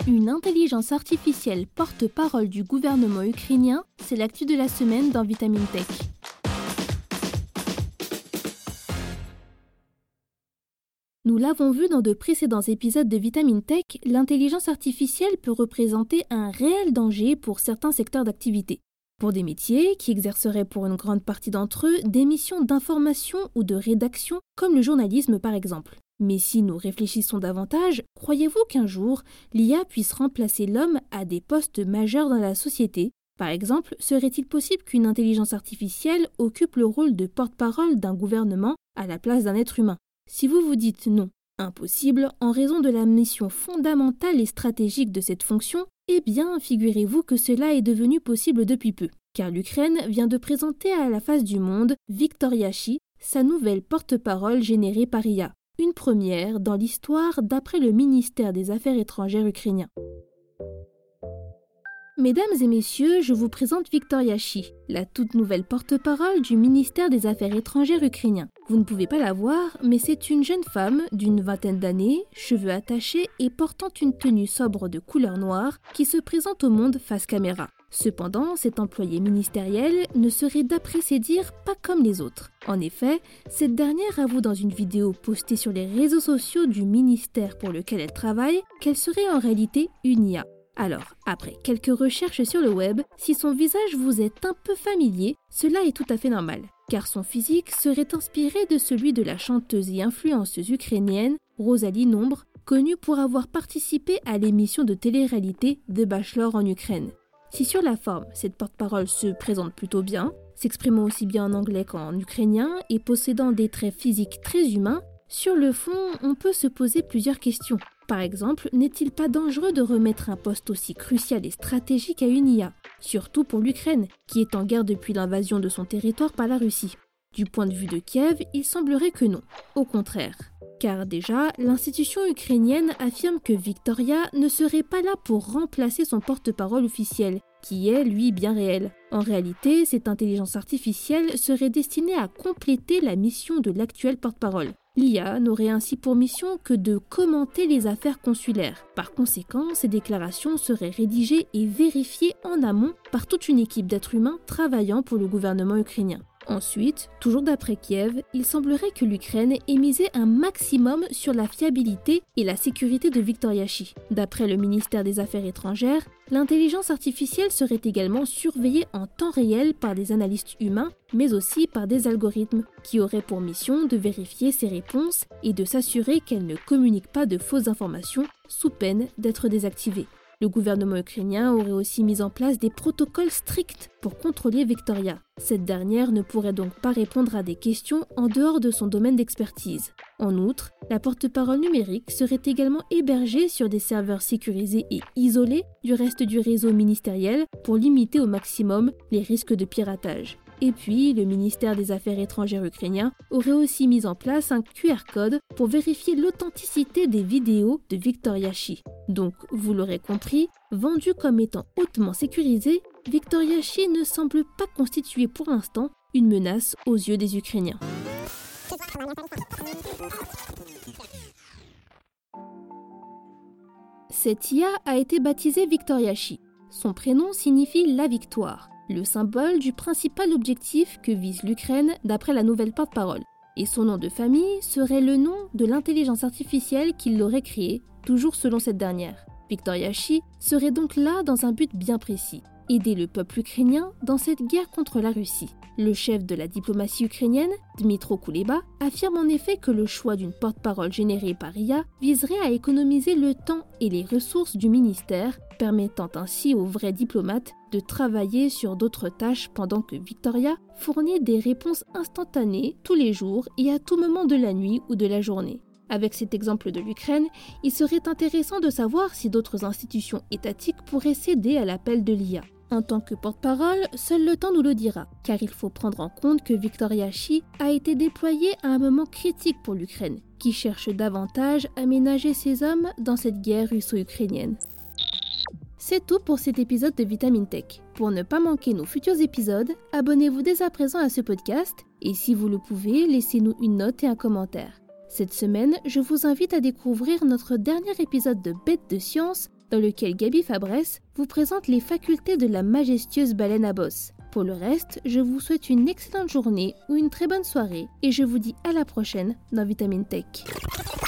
Une intelligence artificielle porte-parole du gouvernement ukrainien, c'est l'actu de la semaine dans Vitamine Tech. Nous l'avons vu dans de précédents épisodes de Vitamine Tech, l'intelligence artificielle peut représenter un réel danger pour certains secteurs d'activité. Pour des métiers qui exerceraient pour une grande partie d'entre eux des missions d'information ou de rédaction, comme le journalisme par exemple. Mais si nous réfléchissons davantage, croyez-vous qu'un jour, l'IA puisse remplacer l'homme à des postes majeurs dans la société ? Par exemple, serait-il possible qu'une intelligence artificielle occupe le rôle de porte-parole d'un gouvernement à la place d'un être humain ? Si vous vous dites non, impossible, en raison de la mission fondamentale et stratégique de cette fonction, eh bien, figurez-vous que cela est devenu possible depuis peu, car l'Ukraine vient de présenter à la face du monde Viktoria Shi, sa nouvelle porte-parole générée par IA. Une première dans l'histoire d'après le ministère des Affaires étrangères ukrainien. Mesdames et messieurs, je vous présente Viktoria Shi, la toute nouvelle porte-parole du ministère des Affaires étrangères ukrainien. Vous ne pouvez pas la voir, mais c'est une jeune femme d'une vingtaine d'années, cheveux attachés et portant une tenue sobre de couleur noire qui se présente au monde face caméra. Cependant, cet employé ministériel ne serait d'après ses dires pas comme les autres. En effet, cette dernière avoue dans une vidéo postée sur les réseaux sociaux du ministère pour lequel elle travaille qu'elle serait en réalité une IA. Alors, après quelques recherches sur le web, si son visage vous est un peu familier, cela est tout à fait normal, car son physique serait inspiré de celui de la chanteuse et influenceuse ukrainienne Rosalie Nombre, connue pour avoir participé à l'émission de télé-réalité The Bachelor en Ukraine. Si sur la forme, cette porte-parole se présente plutôt bien, s'exprimant aussi bien en anglais qu'en ukrainien et possédant des traits physiques très humains, sur le fond, on peut se poser plusieurs questions. Par exemple, n'est-il pas dangereux de remettre un poste aussi crucial et stratégique à une IA, surtout pour l'Ukraine, qui est en guerre depuis l'invasion de son territoire par la Russie ? Du point de vue de Kiev, il semblerait que non, au contraire. Car déjà, l'institution ukrainienne affirme que Viktoria ne serait pas là pour remplacer son porte-parole officiel, qui est, lui, bien réel. En réalité, cette intelligence artificielle serait destinée à compléter la mission de l'actuel porte-parole. L'IA n'aurait ainsi pour mission que de commenter les affaires consulaires. Par conséquent, ces déclarations seraient rédigées et vérifiées en amont par toute une équipe d'êtres humains travaillant pour le gouvernement ukrainien. Ensuite, toujours d'après Kiev, il semblerait que l'Ukraine ait misé un maximum sur la fiabilité et la sécurité de Viktoria Shi. D'après le ministère des Affaires étrangères, l'intelligence artificielle serait également surveillée en temps réel par des analystes humains, mais aussi par des algorithmes, qui auraient pour mission de vérifier ses réponses et de s'assurer qu'elle ne communique pas de fausses informations sous peine d'être désactivée. Le gouvernement ukrainien aurait aussi mis en place des protocoles stricts pour contrôler Viktoria. Cette dernière ne pourrait donc pas répondre à des questions en dehors de son domaine d'expertise. En outre, la porte-parole numérique serait également hébergée sur des serveurs sécurisés et isolés du reste du réseau ministériel pour limiter au maximum les risques de piratage. Et puis, le ministère des Affaires étrangères ukrainien aurait aussi mis en place un QR code pour vérifier l'authenticité des vidéos de Viktoria Shi. Donc, vous l'aurez compris, vendue comme étant hautement sécurisée, Viktoria Shi ne semble pas constituer pour l'instant une menace aux yeux des Ukrainiens. Cette IA a été baptisée Viktoria Shi. Son prénom signifie la victoire, le symbole du principal objectif que vise l'Ukraine d'après la nouvelle porte-parole. Et son nom de famille serait le nom de l'intelligence artificielle qui l'aurait créée, toujours selon cette dernière. Viktoria Shi serait donc là dans un but bien précis, aider le peuple ukrainien dans cette guerre contre la Russie. Le chef de la diplomatie ukrainienne, Dmytro Kuleba, affirme en effet que le choix d'une porte-parole générée par IA viserait à économiser le temps et les ressources du ministère, permettant ainsi aux vrais diplomates de travailler sur d'autres tâches pendant que Viktoria fournit des réponses instantanées tous les jours et à tout moment de la nuit ou de la journée. Avec cet exemple de l'Ukraine, il serait intéressant de savoir si d'autres institutions étatiques pourraient céder à l'appel de l'IA. En tant que porte-parole, seul le temps nous le dira, car il faut prendre en compte que Viktoria Shi a été déployée à un moment critique pour l'Ukraine, qui cherche davantage à ménager ses hommes dans cette guerre russo-ukrainienne. C'est tout pour cet épisode de Vitamine Tech. Pour ne pas manquer nos futurs épisodes, abonnez-vous dès à présent à ce podcast et si vous le pouvez, laissez-nous une note et un commentaire. Cette semaine, je vous invite à découvrir notre dernier épisode de Bête de Science dans lequel Gaby Fabresse vous présente les facultés de la majestueuse baleine à bosse. Pour le reste, je vous souhaite une excellente journée ou une très bonne soirée et je vous dis à la prochaine dans Vitamine Tech.